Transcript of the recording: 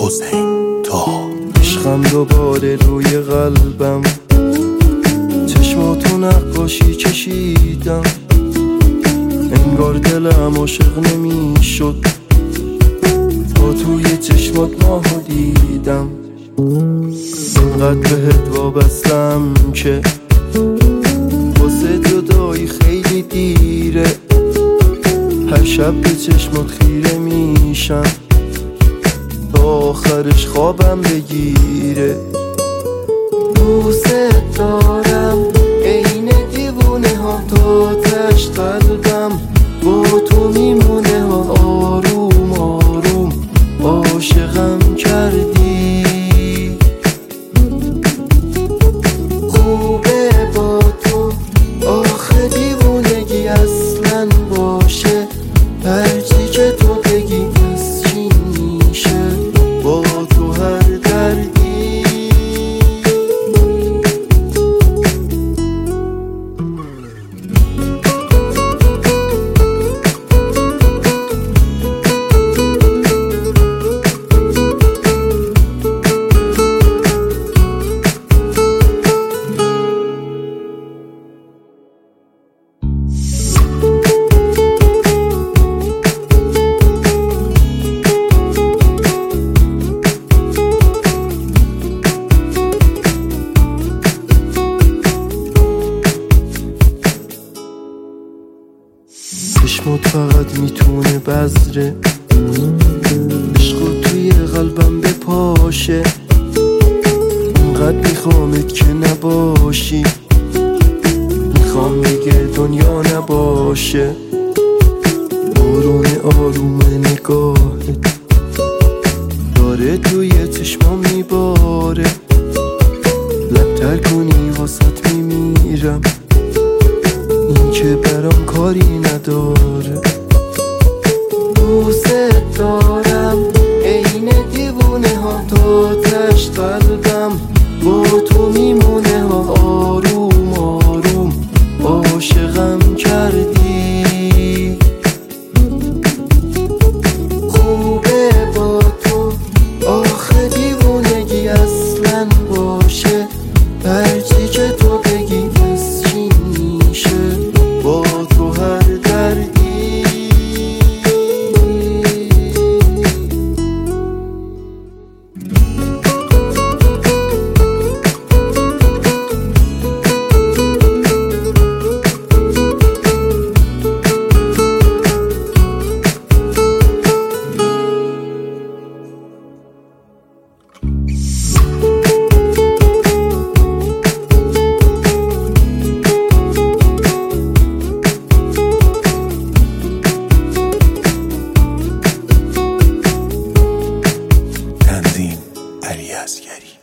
حسین تا عشقم دوباره روی قلبم، چشماتو نقاشی کشیدم، انگار دلم عاشق نمیشد تا توی چشمات ماهو دیدم. اینقدر بهت وابستم که واسه جدایی خیلی دیره، هر شب به چشمات خیره میشم تا آخرش خوابم بگیره. دوست دارم عین دیوونه ها، تا تشت قلبم با تو میمونه ها. آروم آروم عاشقم کردی، خوبه با تو آخه دیوونگی اصلا باشه، هرچی که تو بگی از چی میشه با تو هر دردی. چشمات فقط میتونه بذره عشق توی قلبم بپاشه، اینقدر میخوامت که نباشی، میخوام دیگه دنیا نباشه. بارون آروم نگاهت داره توی چشمام میباره، لبتر کنی واسط میمیرم، این که برام کاری نداره. دوست دارم عین دیوونه ها، تا تشت قلبم با تو میمونه ها. آروم آروم عاشقم کردی، خوبه با تو آخه دیوونگی اصلا باشه، هرچی که تو بگی از چی میشه با تو هر دردی. تنظیم علی اصغری.